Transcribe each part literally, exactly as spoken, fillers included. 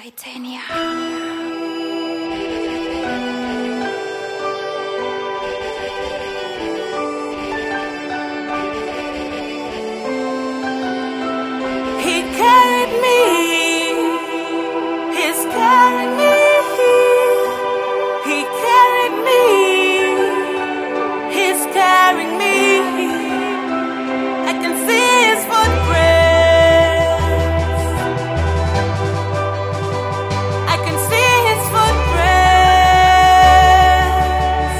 Titania. He carried me, he's carried me, he carried me, he's carrying me. I can see his footprints, I can see his footprints,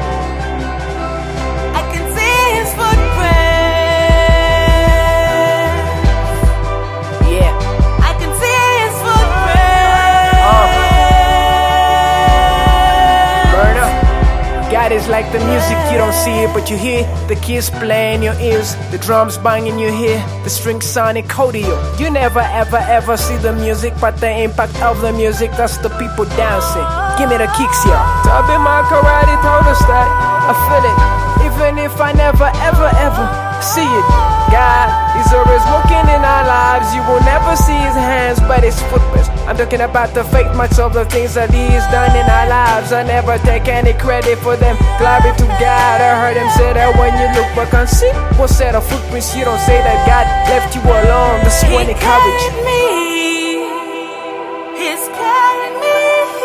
I can see his footprints. Yeah. I can see his footprints. Uh. Burner. God is like the music, you don't see it but you hear. The keys play in your ears, the drums bang in your ear, the strings sonic cordial. You never ever ever see the music, but the impact of the music, that's the people dancing. Give me the kicks, y'all. Tub in my karate thermostat, I feel it. Even if I never ever ever see it. God is always working in our lives. You will never see his hands, but his footprints. I'm talking about the faith marks of the things that he has done in our lives. I never take any credit for them. Glory to God. I heard him say that when you look back and see what set of footprints, you don't say that God left you alone. That's when he carried you. me, he's carried me,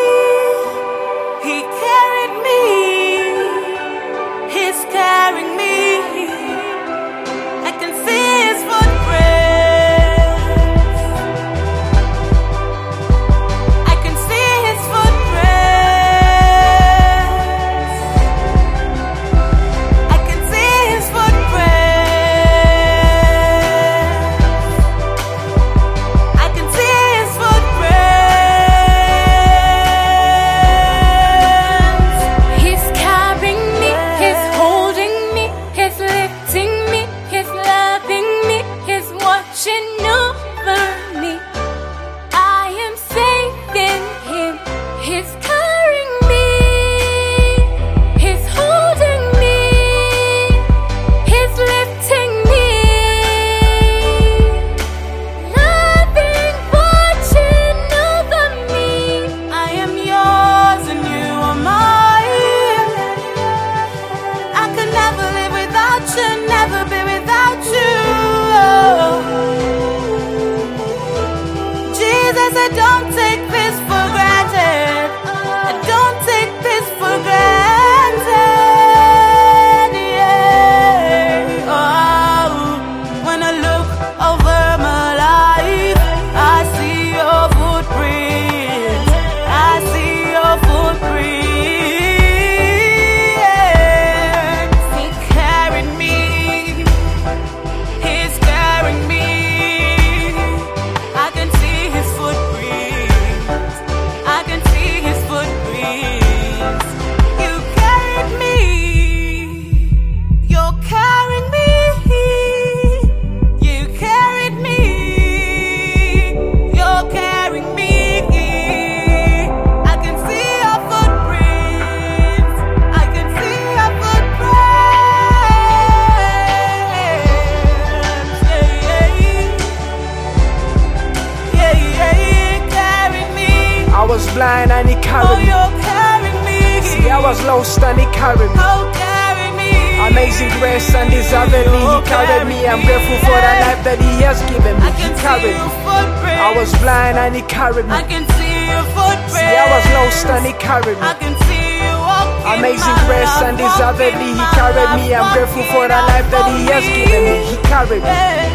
he carried me, he's carrying me. I can see his footprints, I can see his footprints, I can see his footprints, I can see his footprints. He's carrying me, he's holding me, he's lifting me, he's loving me, he's watching over me. I am safe in him, he's carrying me, he's holding me, he's lifting me, loving, watching over me. I am yours and you are mine. I could never live without you, never be without you. Jesus, I don't take this for granted. I don't take this for granted. Yeah. Oh, when I look over my life, I see your footprints. I see your footprints. He carried me, he's carrying me. I can see his footprints, I can see his footprints. You carried me, you're carrying me. You carried me, you're carrying me. I can see your footprints, I can see your footprints. Yeah, yeah, yeah, yeah, carried me. I was blind and he Oh, carried me. you're carrying me. See, I was lost and he carried me. Oh, carry me. Amazing grace and deservedly he carried me. I'm grateful for the life that he has given me. I He can see carried your me. footprints. I was blind and he carried I me. can see your footprints. See, I was lost and he carried I me. can see you walking. Amazing my grace life, and deservedly he walking carried my me. I'm life, grateful for the walking life that he has for given me. me. He carried me. Yeah.